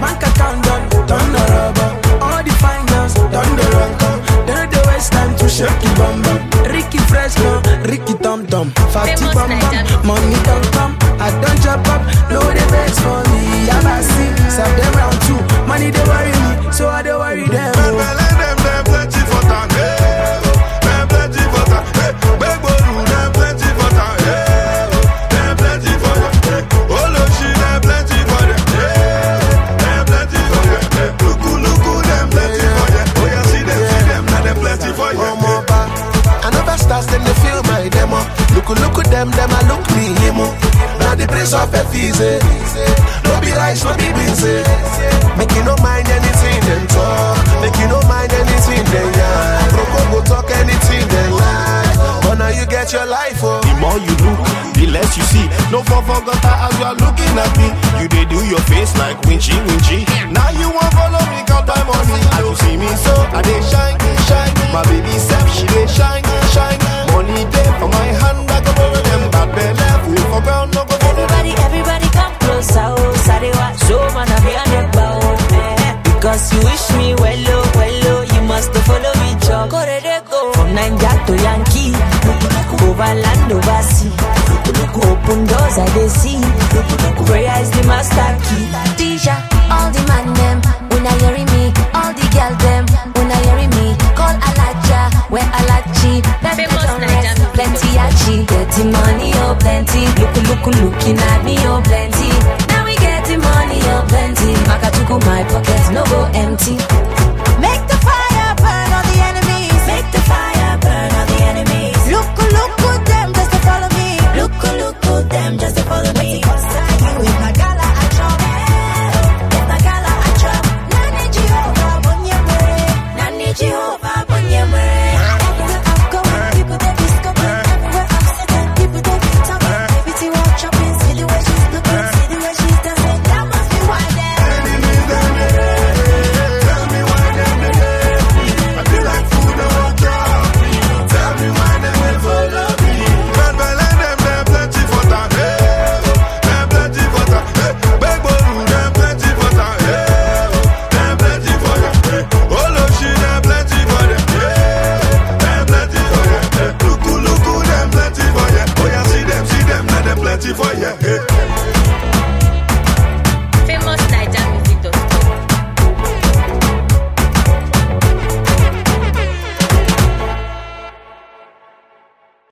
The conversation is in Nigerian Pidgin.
bank account done the rubber. All the fine girls done the run come. They know the waste time to shake the bum bum. Ricky fresh no, Ricky Tom Tom, fatty bum bum, money don't come. I don't chop up, no the best for me. I'm a see, serve them round two. Money they worry me, so I don't worry them. Them plenty for time, hey. Them plenty for time, hey. Big boy, them plenty for time, hey. Them plenty for them, hey. Oh, she them plenty for them, hey. Them plenty for them, hey. Look, them plenty for them. Oh, yeah, see them, now them plenty for you. Oh, my ba, I never start, then they feel my demo. Look at them, I look me, himo. Now the prince of Ephese. No be rice, no be beans. Make you no mind anything them talk. Make you no mind anything they lie. Proko go talk anything they lie. But now you get your life, oh. The more you look, the less you see. No forgot as you are looking at me. You they do your face like winchy. Now you won't follow me, count my money. As you see me so, I they shine. My baby self, she they shine. Money there for my hand, I go borrow them. Bad belly, fool for ground, no go follow them. Everybody come closer, oh, Sarewa. So man, I'm here on because you wish me well, you must follow me, Joe. From Nigeria to Yankee, over land, over sea. Open doors, I they see. Prayer is the master key.